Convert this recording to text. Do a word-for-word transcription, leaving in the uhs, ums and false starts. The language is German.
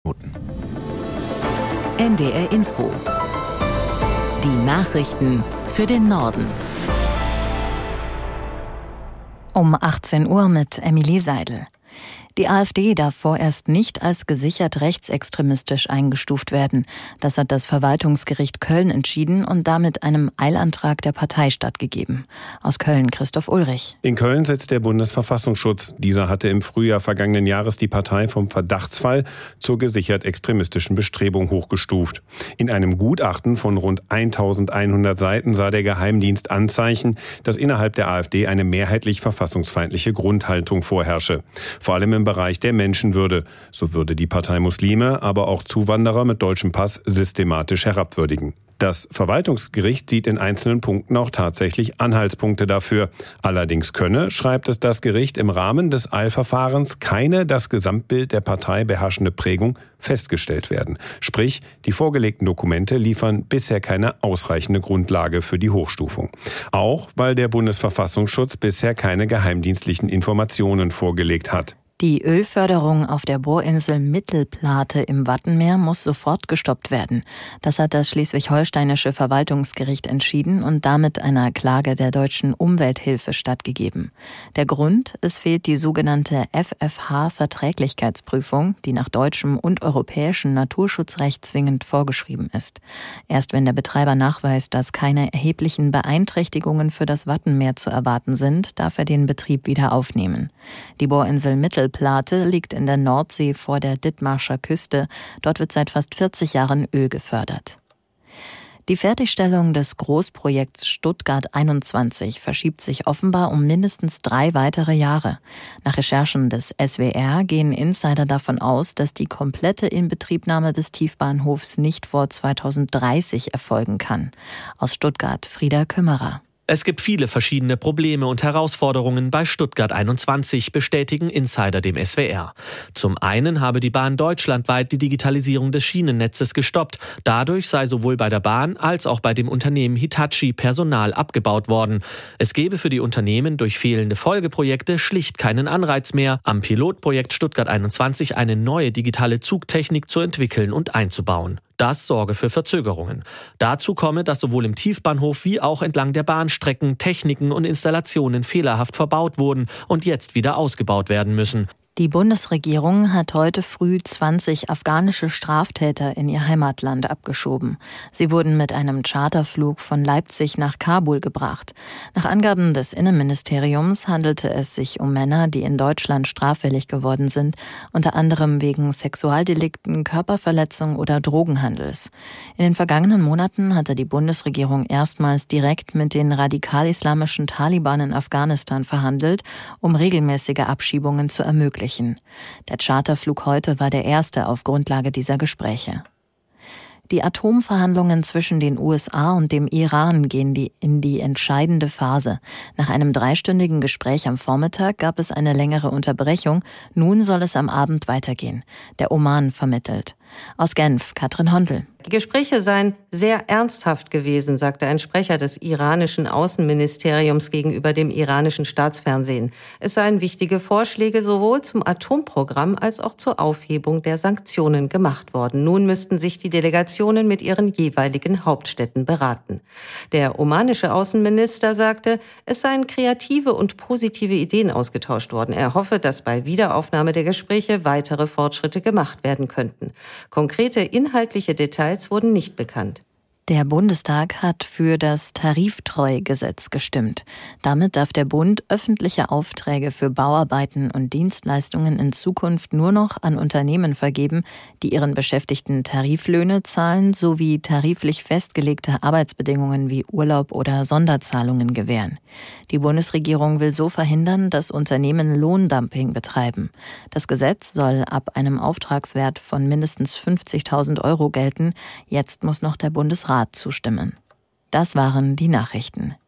N D R Info. Die Nachrichten für den Norden. Um achtzehn Uhr mit Emilie Seidel. Die AfD darf vorerst nicht als gesichert rechtsextremistisch eingestuft werden. Das hat das Verwaltungsgericht Köln entschieden und damit einem Eilantrag der Partei stattgegeben. Aus Köln Christoph Ulrich. In Köln sitzt der Bundesverfassungsschutz. Dieser hatte im Frühjahr vergangenen Jahres die Partei vom Verdachtsfall zur gesichert extremistischen Bestrebung hochgestuft. In einem Gutachten von rund eintausendeinhundert Seiten sah der Geheimdienst Anzeichen, dass innerhalb der AfD eine mehrheitlich verfassungsfeindliche Grundhaltung vorherrsche. Vor allem im Bereich der Menschenwürde. So würde die Partei Muslime, aber auch Zuwanderer mit deutschem Pass systematisch herabwürdigen. Das Verwaltungsgericht sieht in einzelnen Punkten auch tatsächlich Anhaltspunkte dafür. Allerdings könne, schreibt es das Gericht, im Rahmen des Eilverfahrens keine das Gesamtbild der Partei beherrschende Prägung festgestellt werden. Sprich, die vorgelegten Dokumente liefern bisher keine ausreichende Grundlage für die Hochstufung. Auch weil der Bundesverfassungsschutz bisher keine geheimdienstlichen Informationen vorgelegt hat. Die Ölförderung auf der Bohrinsel Mittelplate im Wattenmeer muss sofort gestoppt werden. Das hat das schleswig-holsteinische Verwaltungsgericht entschieden und damit einer Klage der deutschen Umwelthilfe stattgegeben. Der Grund: Es fehlt die sogenannte F F H-Verträglichkeitsprüfung, die nach deutschem und europäischem Naturschutzrecht zwingend vorgeschrieben ist. Erst wenn der Betreiber nachweist, dass keine erheblichen Beeinträchtigungen für das Wattenmeer zu erwarten sind, darf er den Betrieb wieder aufnehmen. Die Bohrinsel Mittelplate Plate liegt in der Nordsee vor der Dithmarscher Küste. Dort wird seit fast vierzig Jahren Öl gefördert. Die Fertigstellung des Großprojekts Stuttgart einundzwanzig verschiebt sich offenbar um mindestens drei weitere Jahre. Nach Recherchen des S W R gehen Insider davon aus, dass die komplette Inbetriebnahme des Tiefbahnhofs nicht vor zweitausenddreißig erfolgen kann. Aus Stuttgart Frieda Kümmerer. Es gibt viele verschiedene Probleme und Herausforderungen bei Stuttgart einundzwanzig, bestätigen Insider dem S W R. Zum einen habe die Bahn deutschlandweit die Digitalisierung des Schienennetzes gestoppt. Dadurch sei sowohl bei der Bahn als auch bei dem Unternehmen Hitachi Personal abgebaut worden. Es gebe für die Unternehmen durch fehlende Folgeprojekte schlicht keinen Anreiz mehr, am Pilotprojekt Stuttgart einundzwanzig eine neue digitale Zugtechnik zu entwickeln und einzubauen. Das sorge für Verzögerungen. Dazu komme, dass sowohl im Tiefbahnhof wie auch entlang der Bahnstrecken Techniken und Installationen fehlerhaft verbaut wurden und jetzt wieder ausgebaut werden müssen. Die Bundesregierung hat heute früh zwanzig afghanische Straftäter in ihr Heimatland abgeschoben. Sie wurden mit einem Charterflug von Leipzig nach Kabul gebracht. Nach Angaben des Innenministeriums handelte es sich um Männer, die in Deutschland straffällig geworden sind, unter anderem wegen Sexualdelikten, Körperverletzung oder Drogenhandels. In den vergangenen Monaten hatte die Bundesregierung erstmals direkt mit den radikal-islamischen Taliban in Afghanistan verhandelt, um regelmäßige Abschiebungen zu ermöglichen. Der Charterflug heute war der erste auf Grundlage dieser Gespräche. Die Atomverhandlungen zwischen den U S A und dem Iran gehen die in die entscheidende Phase. Nach einem dreistündigen Gespräch am Vormittag gab es eine längere Unterbrechung. Nun soll es am Abend weitergehen. Der Oman vermittelt. Aus Genf, Katrin Hondel. Die Gespräche seien sehr ernsthaft gewesen, sagte ein Sprecher des iranischen Außenministeriums gegenüber dem iranischen Staatsfernsehen. Es seien wichtige Vorschläge sowohl zum Atomprogramm als auch zur Aufhebung der Sanktionen gemacht worden. Nun müssten sich die Delegationen mit ihren jeweiligen Hauptstädten beraten. Der omanische Außenminister sagte, es seien kreative und positive Ideen ausgetauscht worden. Er hoffe, dass bei Wiederaufnahme der Gespräche weitere Fortschritte gemacht werden könnten. Konkrete inhaltliche Details wurden nicht bekannt. Der Bundestag hat für das Tariftreugesetz gestimmt. Damit darf der Bund öffentliche Aufträge für Bauarbeiten und Dienstleistungen in Zukunft nur noch an Unternehmen vergeben, die ihren Beschäftigten Tariflöhne zahlen sowie tariflich festgelegte Arbeitsbedingungen wie Urlaub oder Sonderzahlungen gewähren. Die Bundesregierung will so verhindern, dass Unternehmen Lohndumping betreiben. Das Gesetz soll ab einem Auftragswert von mindestens fünfzigtausend Euro gelten. Jetzt muss noch der Bundesrat zustimmen. Das waren die Nachrichten.